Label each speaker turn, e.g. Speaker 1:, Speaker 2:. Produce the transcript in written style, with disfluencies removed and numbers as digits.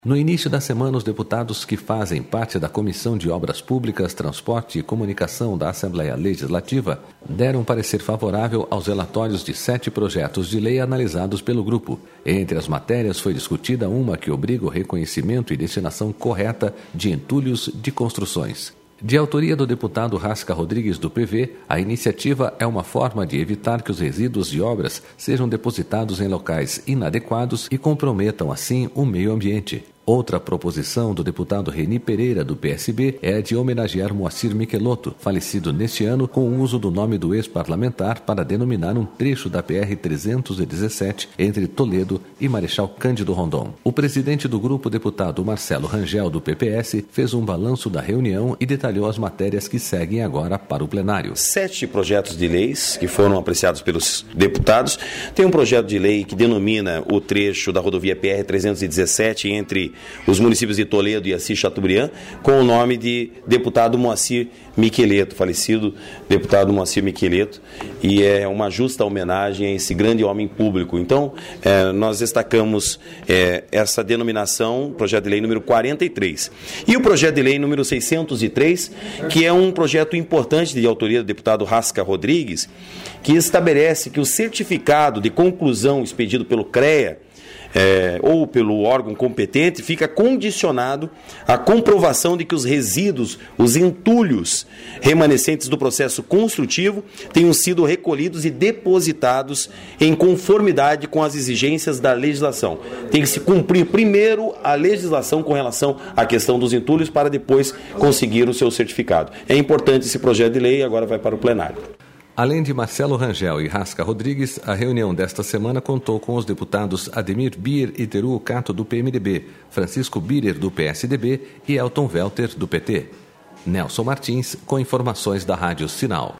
Speaker 1: No início da semana, os deputados que fazem parte da Comissão de Obras Públicas, Transporte e Comunicação da Assembleia Legislativa deram parecer favorável aos relatórios de 7 projetos de lei analisados pelo grupo. Entre as matérias foi discutida uma que obriga o reconhecimento e destinação correta de entulhos de construções. De autoria do deputado Rasca Rodrigues, do PV, a iniciativa é uma forma de evitar que os resíduos de obras sejam depositados em locais inadequados e comprometam, assim, o meio ambiente. Outra proposição do deputado Reni Pereira, do PSB, é a de homenagear Moacir Michelotto, falecido neste ano, com o uso do nome do ex-parlamentar para denominar um trecho da PR-317 entre Toledo e Marechal Cândido Rondon. O presidente do grupo, deputado Marcelo Rangel, do PPS, fez um balanço da reunião e detalhou as matérias que seguem agora para o plenário.
Speaker 2: 7 projetos de leis que foram apreciados pelos deputados. Tem um projeto de lei que denomina o trecho da rodovia PR-317 entre os municípios de Toledo e Assis Chateaubriand, com o nome de deputado Moacir Michelotto, falecido deputado Moacir Michelotto, e é uma justa homenagem a esse grande homem público. Então, nós destacamos essa denominação, projeto de lei número 43. E o projeto de lei número 603, que é um projeto importante de autoria do deputado Rasca Rodrigues, que estabelece que o certificado de conclusão expedido pelo CREA, ou pelo órgão competente, fica condicionado à comprovação de que os resíduos, os entulhos remanescentes do processo construtivo tenham sido recolhidos e depositados em conformidade com as exigências da legislação. Tem que se cumprir primeiro a legislação com relação à questão dos entulhos para depois conseguir o seu certificado. É importante esse projeto de lei e agora vai para o plenário.
Speaker 1: Além de Marcelo Rangel e Rasca Rodrigues, a reunião desta semana contou com os deputados Ademir Bier e Teru Cato, do PMDB, Francisco Birer, do PSDB e Elton Welter, do PT. Nelson Martins, com informações da Rádio Sinal.